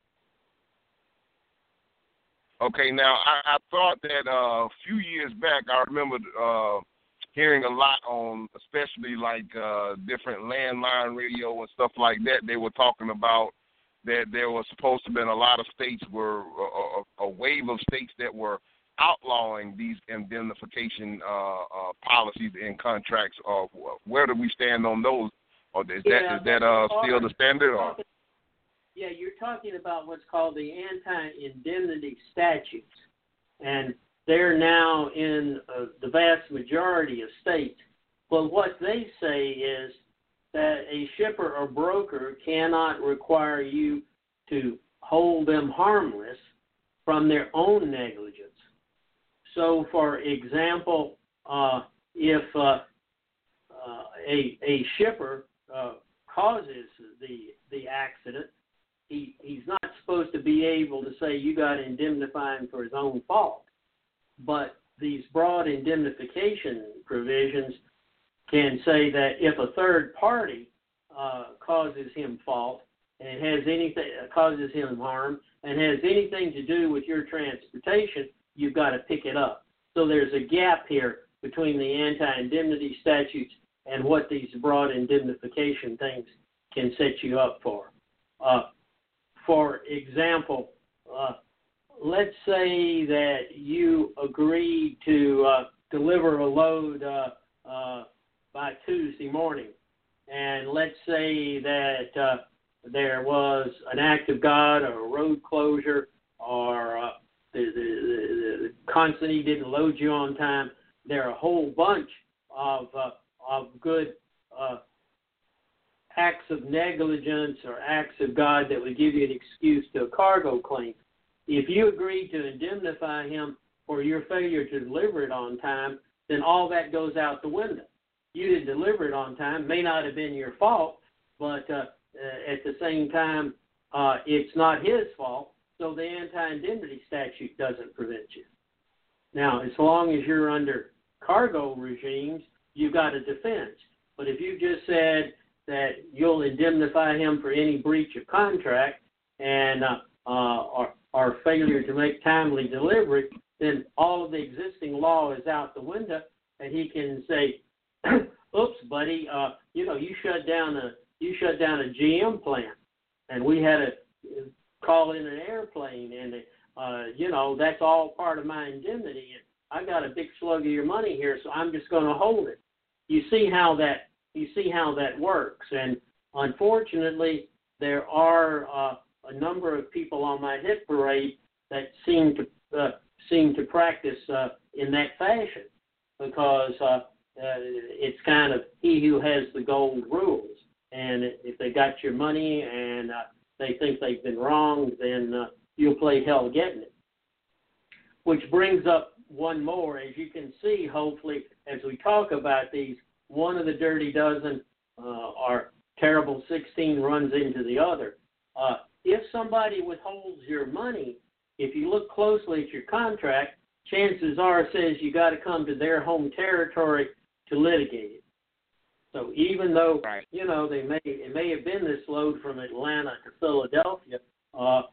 Okay, now I thought that a few years back, I remember hearing a lot on, especially like different landline radio and stuff like that. They were talking about that there was supposed to have been a lot of states were a wave of states that were outlawing these indemnification policies and contracts. Where do we stand on those? Or is that still the standard? Or? Yeah, you're talking about what's called the anti-indemnity statutes, and they're now in the vast majority of states. Well, what they say is that a shipper or broker cannot require you to hold them harmless from their own negligence. So, for example, if a shipper causes the accident, he's not supposed to be able to say you got to indemnify him for his own fault. But these broad indemnification provisions can say that if a third party causes him fault and causes him harm and has anything to do with your transportation, you've got to pick it up. So there's a gap here between the anti-indemnity statutes and what these broad indemnification things can set you up for. For example, let's say that you agreed to deliver a load by Tuesday morning, and let's say that there was an act of God or a road closure or the consignee didn't load you on time. There are a whole bunch of good acts of negligence or acts of God that would give you an excuse to a cargo claim. If you agreed to indemnify him for your failure to deliver it on time, then all that goes out the window. You didn't deliver it on time. May not have been your fault, but at the same time, it's not his fault, so the anti-indemnity statute doesn't prevent you. Now, as long as you're under cargo regimes, you've got a defense. But if you just said that you'll indemnify him for any breach of contract and or failure to make timely delivery, then all of the existing law is out the window, and he can say, "Oops, buddy, you shut down a GM plant, and we had to call in an airplane, and that's all part of my indemnity, and I got a big slug of your money here, so I'm just going to hold it." You see how that works, and unfortunately, there are a number of people on my hit parade that seem to practice in that fashion, because it's kind of he who has the gold rules, and if they got your money and they think they've been wronged, then you'll play hell getting it. Which brings up one more. As you can see, hopefully, as we talk about these, one of the dirty dozen or terrible 16 runs into the other. If somebody withholds your money, if you look closely at your contract, chances are it says you got to come to their home territory to litigate it. So even though, it may have been this load from Atlanta to Philadelphia,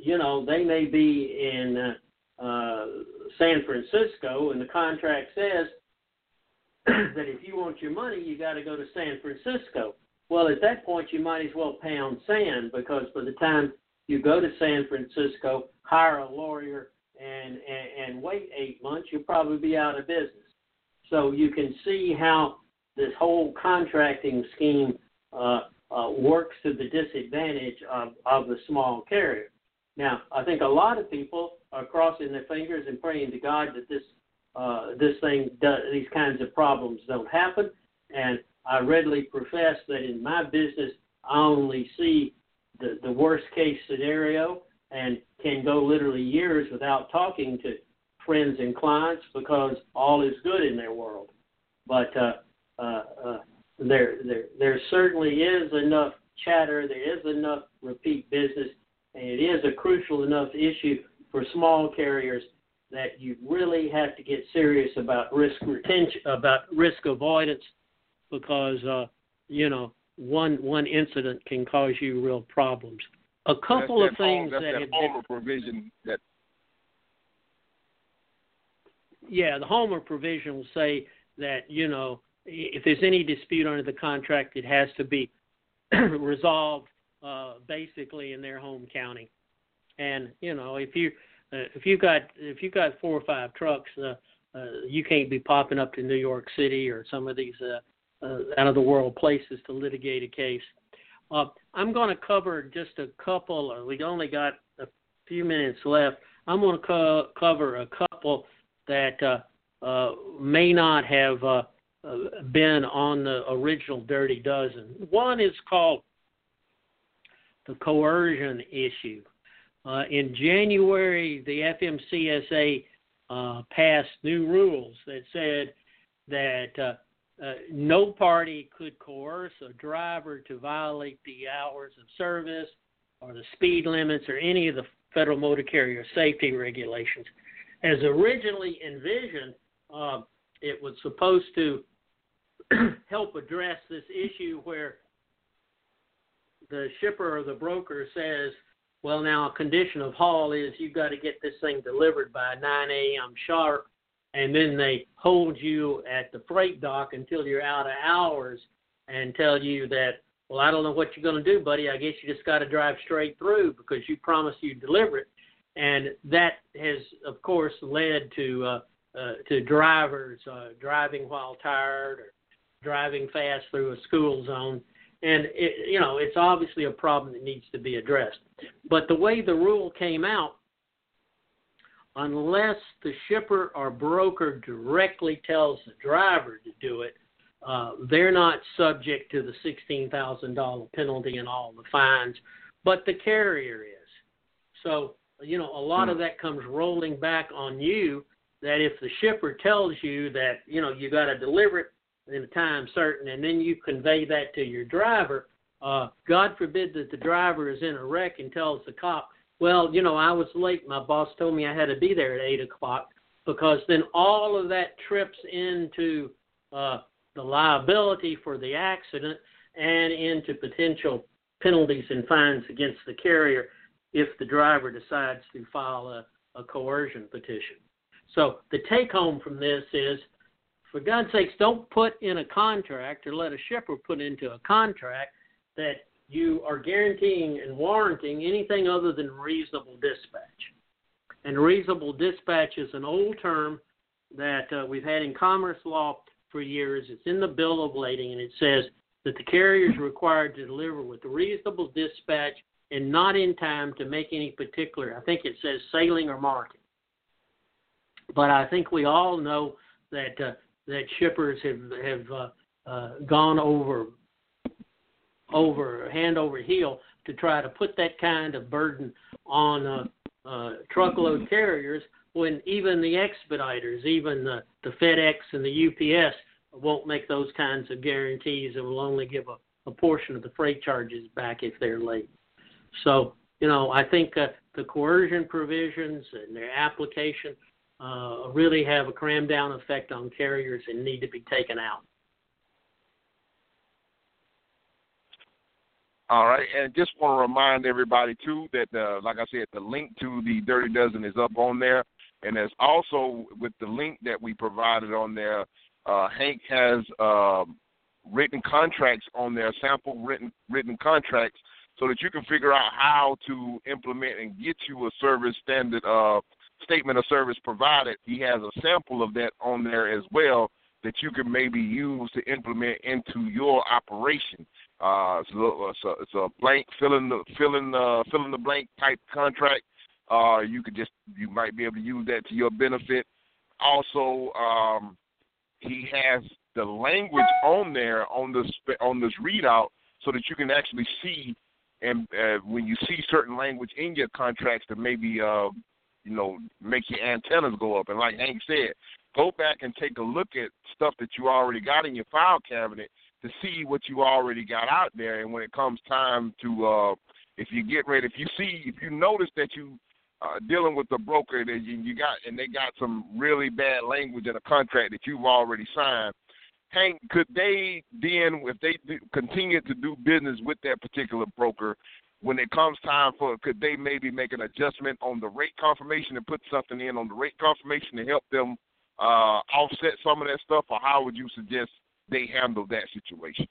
they may be in San Francisco, and the contract says that if you want your money, you got to go to San Francisco. Well, at that point, you might as well pound sand, because by the time you go to San Francisco, hire a lawyer, and wait 8 months, you'll probably be out of business. So you can see how this whole contracting scheme works to the disadvantage of the small carrier. Now, I think a lot of people are crossing their fingers and praying to God that these kinds of problems don't happen. And I readily profess that in my business, I only see the worst case scenario, and can go literally years without talking to friends and clients because all is good in their world. But there certainly is enough chatter, there is enough repeat business, and it is a crucial enough issue for small carriers that you really have to get serious about risk retention, about risk avoidance, because one incident can cause you real problems. A couple of things that have been provision that. Yeah, the Homer provision will say that if there's any dispute under the contract, it has to be resolved basically in their home county. And if you've got 4 or 5 trucks, you can't be popping up to New York City or some of these out of the world places to litigate a case. I'm going to cover just a couple. We only got a few minutes left. I'm going to cover a couple that may not have been on the original Dirty Dozen. One is called the coercion issue. In January, the FMCSA passed new rules that said that no party could coerce a driver to violate the hours of service or the speed limits or any of the federal motor carrier safety regulations. As originally envisioned, it was supposed to help address this issue where the shipper or the broker says, well, now a condition of haul is you've got to get this thing delivered by 9 a.m. sharp, and then they hold you at the freight dock until you're out of hours and tell you that, well, I don't know what you're going to do, buddy. I guess you just got to drive straight through because you promised you'd deliver it. And that has, of course, led to drivers driving while tired or driving fast through a school zone. And, it's obviously a problem that needs to be addressed. But the way the rule came out, unless the shipper or broker directly tells the driver to do it, they're not subject to the $16,000 penalty and all the fines, but the carrier is. So, a lot of that comes rolling back on you, that if the shipper tells you that, you got to deliver it in a time certain, and then you convey that to your driver, God forbid that the driver is in a wreck and tells the cop, well, I was late. My boss told me I had to be there at 8 o'clock, because then all of that trips into the liability for the accident and into potential penalties and fines against the carrier if the driver decides to file a coercion petition. So the take-home from this is, for God's sakes, don't put in a contract or let a shipper put into a contract that you are guaranteeing and warranting anything other than reasonable dispatch. And reasonable dispatch is an old term that we've had in commerce law for years. It's in the bill of lading, and it says that the carrier is required to deliver with reasonable dispatch and not in time to make any particular, I think it says sailing or market. But I think we all know that that shippers have gone over hand over heel to try to put that kind of burden on truckload carriers, when even the expediters, even the FedEx and the UPS won't make those kinds of guarantees and will only give a portion of the freight charges back if they're late. So, I think the coercion provisions and their application really have a cram down effect on carriers and need to be taken out. All right, and just want to remind everybody, too, that, like I said, the link to the Dirty Dozen is up on there. And there's also, with the link that we provided on there, Hank has written contracts on there, sample written contracts, so that you can figure out how to implement and get you a service standard statement of service provided. He has a sample of that on there as well that you can maybe use to implement into your operation. It's a blank fill in the blank type contract. You might be able to use that to your benefit. Also, he has the language on there on this readout so that you can actually see, and when you see certain language in your contracts that maybe make your antennas go up. And like Hank said, go back and take a look at stuff that you already got in your file cabinet to see what you already got out there. And when it comes time to, if you notice that you dealing with a broker that they got some really bad language in a contract that you've already signed, Hank, could they then, if they continue to do business with that particular broker, when it comes time could they maybe make an adjustment on the rate confirmation and put something in on the rate confirmation to help them offset some of that stuff, or how would you suggest they handle that situation?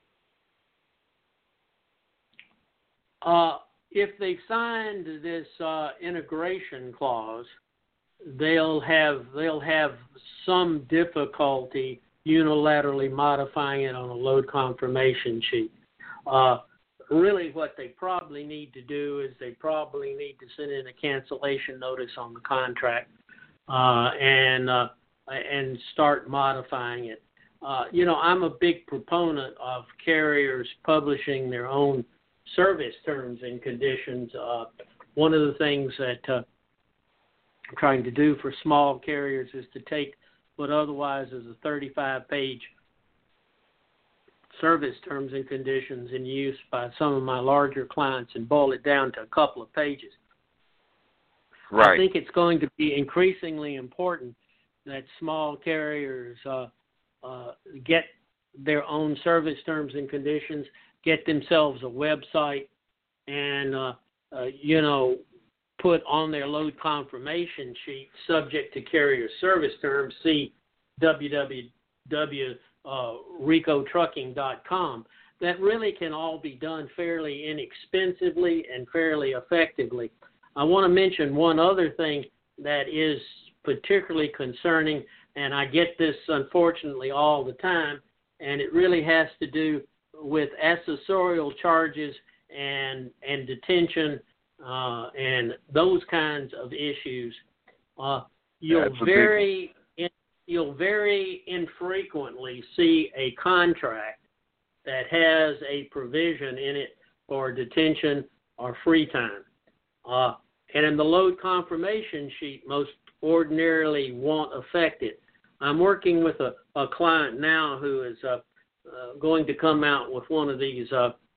If they've signed this integration clause, they'll have some difficulty unilaterally modifying it on a load confirmation sheet. Really what they probably need to do is they probably need to send in a cancellation notice on the contract and start modifying it. I'm a big proponent of carriers publishing their own service terms and conditions. One of the things that I'm trying to do for small carriers is to take what otherwise is a 35-page service terms and conditions in use by some of my larger clients and boil it down to a couple of pages. Right. I think it's going to be increasingly important that small carriers get their own service terms and conditions, get themselves a website, and, put on their load confirmation sheet, subject to carrier service terms, see www.ricotrucking.com. That really can all be done fairly inexpensively and fairly effectively. I want to mention one other thing that is particularly concerning, and I get this unfortunately all the time, and it really has to do with accessorial charges and detention and those kinds of issues. You'll very infrequently see a contract that has a provision in it for detention or free time. And in the load confirmation sheet, most ordinarily won't affect it. I'm working with a client now who is going to come out with one of these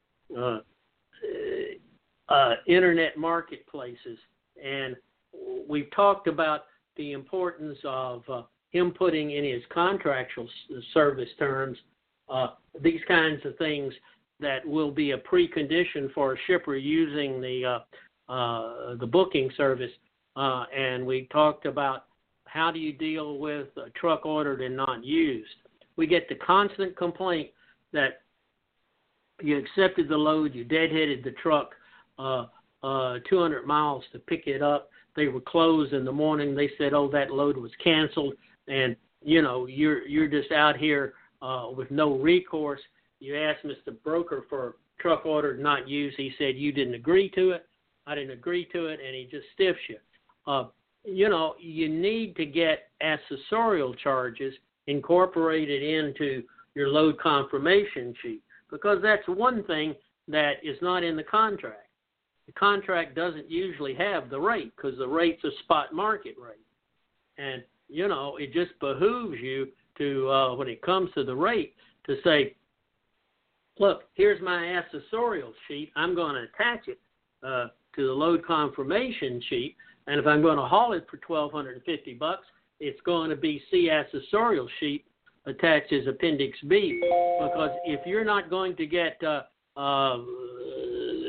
internet marketplaces, and we've talked about the importance of him putting in his contractual service terms these kinds of things that will be a precondition for a shipper using the booking service. And we talked about how do you deal with a truck ordered and not used. We get the constant complaint that you accepted the load, you deadheaded the truck 200 miles to pick it up. They were closed in the morning. They said, oh, that load was canceled. And, you're just out here with no recourse. You asked Mr. Broker for truck ordered, not used. He said, you didn't agree to it. I didn't agree to it. And he just stiffs you. You need to get accessorial charges incorporated into your load confirmation sheet, because that's one thing that is not in the contract. The contract doesn't usually have the rate because the rate's a spot market rate. And, it just behooves you to, when it comes to the rate, to say, look, here's my accessorial sheet. I'm going to attach it to the load confirmation sheet. And if I'm going to haul it for $1,250, it's going to be C accessorial sheet attached as Appendix B. Because if you're not going to get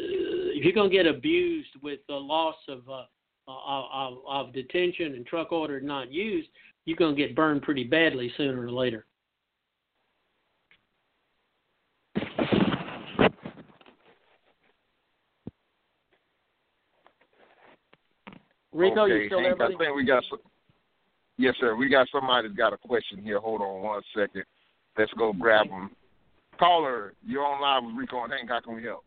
if you're going to get abused with the loss of detention and truck ordered not used, you're going to get burned pretty badly sooner or later. Rico, okay, you still Hank, there, buddy? I think we got some. Yes, sir. We got somebody that's got a question here. Hold on 1 second. Let's go grab him. Caller, you're on live with Rico and Hank. How can we help?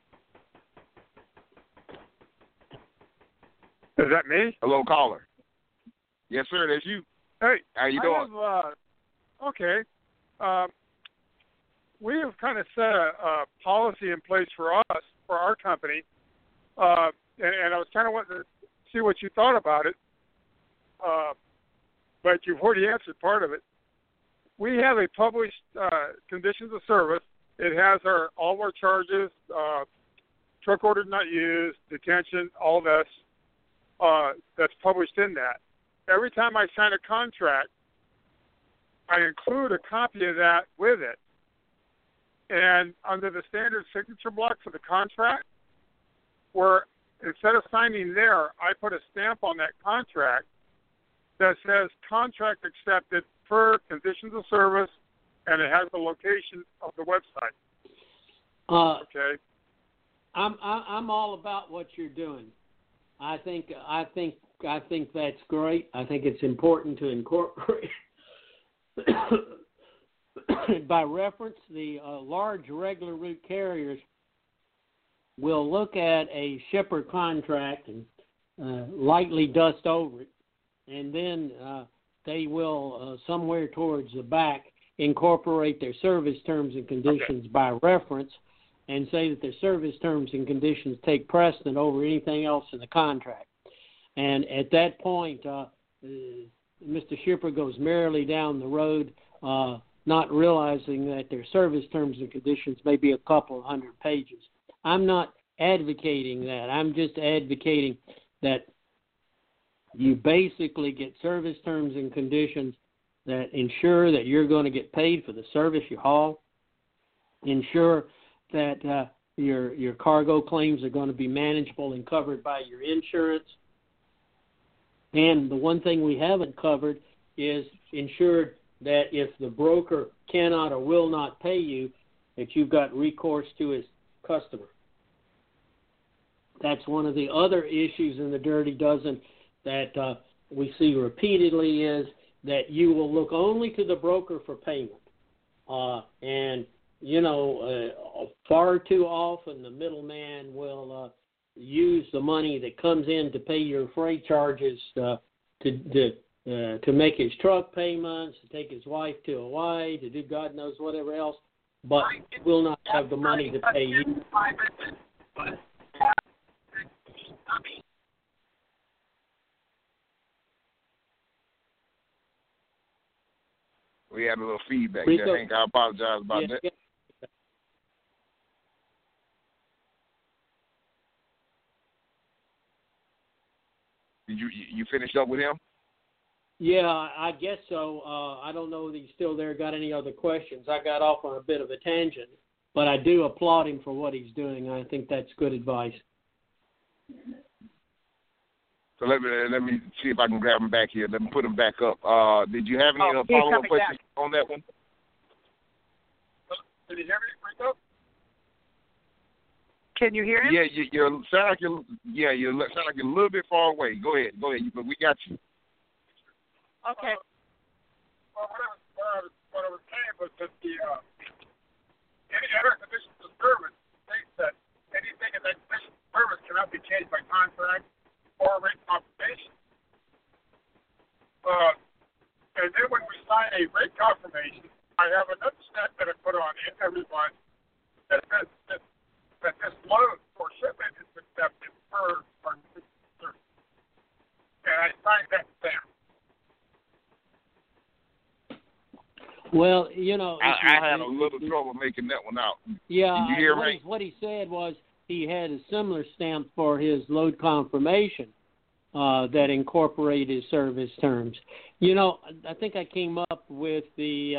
Is that me? Hello, caller. Yes, sir. That's you. Hey, how you doing? Okay. We have kind of set a policy in place for us, for our company, and I was kind of wanting to see what you thought about it, but you've already answered part of it. We have a published conditions of service. It has all of our charges, truck ordered not used, detention, all this. That's published in that. Every time I sign a contract, I include a copy of that with it. And under the standard signature block for the contract, where instead of signing there, I put a stamp on that contract that says contract accepted per conditions of service, and it has the location of the website. Okay. I'm all about what you're doing. I think that's great. I think it's important to incorporate. By reference, the large regular route carriers will look at a shipper contract and lightly dust over it, and then they will, somewhere towards the back, incorporate their service terms and conditions by reference and say that their service terms and conditions take precedent over anything else in the contract. And at that point, Mr. Shipper goes merrily down the road, not realizing that their service terms and conditions may be a couple of 100 pages. I'm not advocating that. I'm just advocating that you basically get service terms and conditions that ensure that you're going to get paid for the service you haul, ensure that your cargo claims are going to be manageable and covered by your insurance. And the one thing we haven't covered is ensured that if the broker cannot or will not pay you, that you've got recourse to his customer. That's one of the other issues in the Dirty Dozen that we see repeatedly, is that you will look only to the broker for payment. And, far too often the middleman will use the money that comes in to pay your freight charges to make his truck payments, to take his wife to Hawaii, to do God knows whatever else, but will not have the money to pay you. We had a little feedback there, Hank. I apologize about that. Yeah. Did you finished up with him? Yeah, I guess so. I don't know that he's still there. Got any other questions? I got off on a bit of a tangent, but I do applaud him for what he's doing. I think that's good advice. So let me see if I can grab him back here. Let me put him back up. Did you have any follow-up questions on that one? Did you hear me, Rico? Can you hear him? Yeah, you sound like you sound like you're a little bit far away. Go ahead. But we got you. Okay. What I was saying was that any other conditions of service states that anything in that condition of service cannot be changed by contract or rate confirmation. And then when we sign a rate confirmation, I have another step that I put on everyone that says that this load for shipment is accepted per our service. And I signed that stamp. Well, I had a little trouble making that one out. Yeah, did you hear me? What he said was he had a similar stamp for his load confirmation that incorporated his service terms. I think I came up with the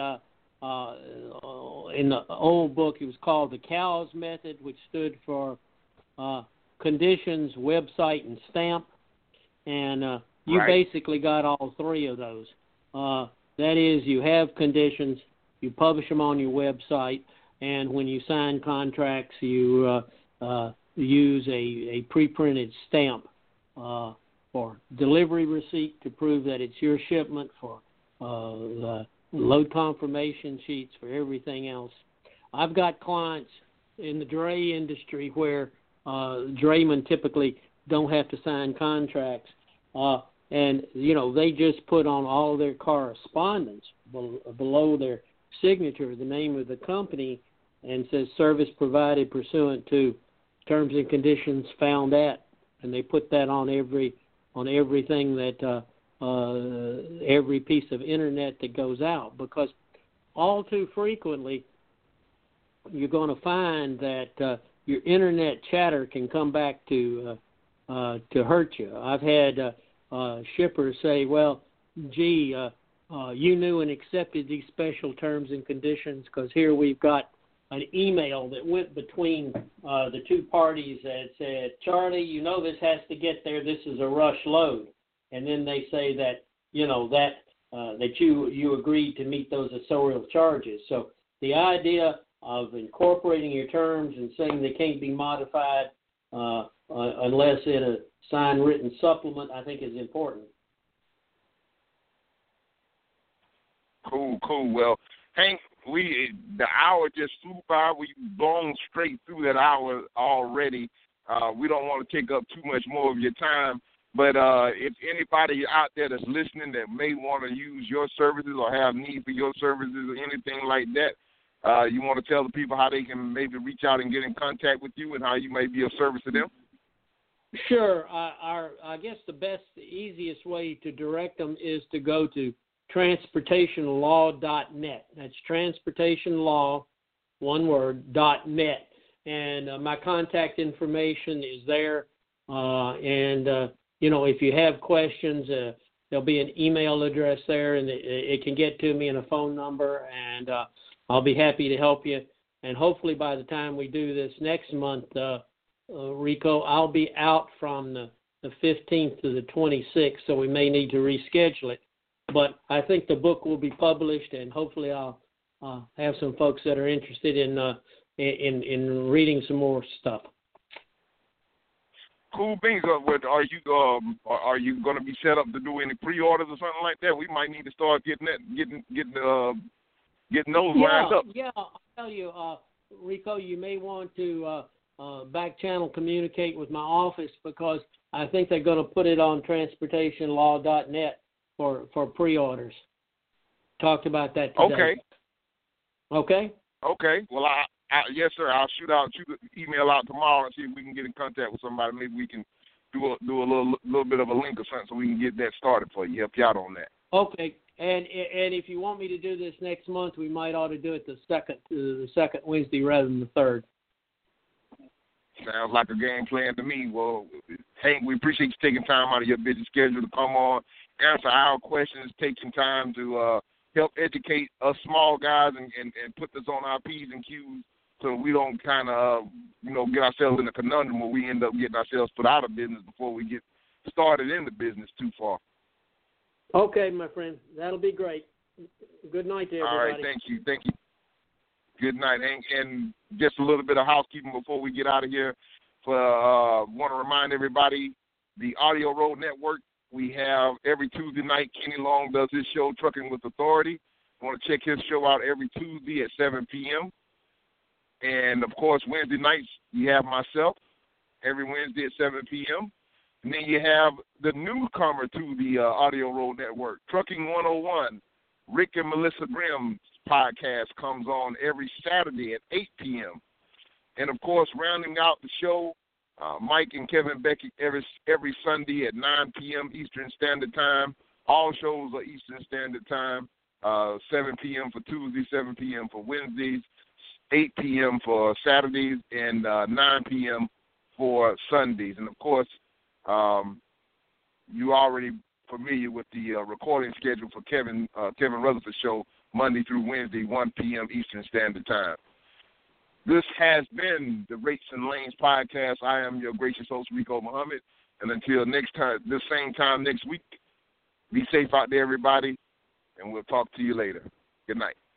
in the old book, it was called the COWS method, which stood for conditions, website, and stamp. And you basically got all three of those. That is, you have conditions, you publish them on your website, and when you sign contracts, you use a pre-printed stamp for delivery receipt to prove that it's your shipment, for the load confirmation sheets, for everything else. I've got clients in the dray industry where draymen typically don't have to sign contracts, and they just put on all their correspondence below their signature the name of the company and says service provided pursuant to terms and conditions found at, and they put that on everything that every piece of internet that goes out, because all too frequently you're going to find that your internet chatter can come back to hurt you. I've had shippers say, well, gee, you knew and accepted these special terms and conditions because here we've got an email that went between the two parties that said, Charlie, this has to get there. This is a rush load. And then they say that, that you agreed to meet those accessorial charges. So the idea of incorporating your terms and saying they can't be modified unless in a signed written supplement, I think is important. Cool. Well, Hank, the hour just flew by. We've blown straight through that hour already. We don't want to take up too much more of your time. But if anybody out there that's listening that may want to use your services or have need for your services or anything like that, you want to tell the people how they can maybe reach out and get in contact with you and how you may be of service to them? Sure. I guess the easiest way to direct them is to go to transportationlaw.net. That's transportationlaw, one word, .net. And my contact information is there. If you have questions, there'll be an email address there, and it can get to me, and a phone number, and I'll be happy to help you. And hopefully by the time we do this next month, Rico, I'll be out from the 15th to the 26th, so we may need to reschedule it. But I think the book will be published, and hopefully I'll have some folks that are interested in reading some more stuff. Cool beans. Are you going to be set up to do any pre-orders or something like that? We might need to start getting those lined up. Yeah, I'll tell you, Rico, you may want to back channel communicate with my office, because I think they're going to put it on transportationlaw.net for pre-orders. Talked about that today. Okay. Well, yes, sir. I'll shoot the email out tomorrow and see if we can get in contact with somebody. Maybe we can do a little bit of a link or something so we can get that started for you. Help you out on that. Okay. And if you want me to do this next month, we might ought to do it the second Wednesday rather than the third. Sounds like a game plan to me. Well, Hank, we appreciate you taking time out of your busy schedule to come on, answer our questions, take some time to help educate us small guys and put this on our P's and Q's so we don't kind of, get ourselves in a conundrum where we end up getting ourselves put out of business before we get started in the business too far. Okay, my friend. That'll be great. Good night to everybody. All right, thank you. Good night. And just a little bit of housekeeping before we get out of here. Want to remind everybody, the Audio Road Network, we have every Tuesday night, Kenny Long does his show, Trucking with Authority. Want to check his show out every Tuesday at 7 p.m. And, of course, Wednesday nights, you have myself every Wednesday at 7 p.m. And then you have the newcomer to the Audio Road Network, Trucking 101. Rick and Melissa Grimm's podcast comes on every Saturday at 8 p.m. And, of course, rounding out the show, Mike and Kevin Beckett every Sunday at 9 p.m. Eastern Standard Time. All shows are Eastern Standard Time, 7 p.m. for Tuesdays, 7 p.m. for Wednesdays, 8 p.m. for Saturdays, and 9 p.m. for Sundays. And, of course, you already familiar with the recording schedule for Kevin Rutherford's show, Monday through Wednesday, 1 p.m. Eastern Standard Time. This has been the Rates and Lanes podcast. I am your gracious host, Rico Muhammad. And until next time, this same time next week, be safe out there, everybody, and we'll talk to you later. Good night.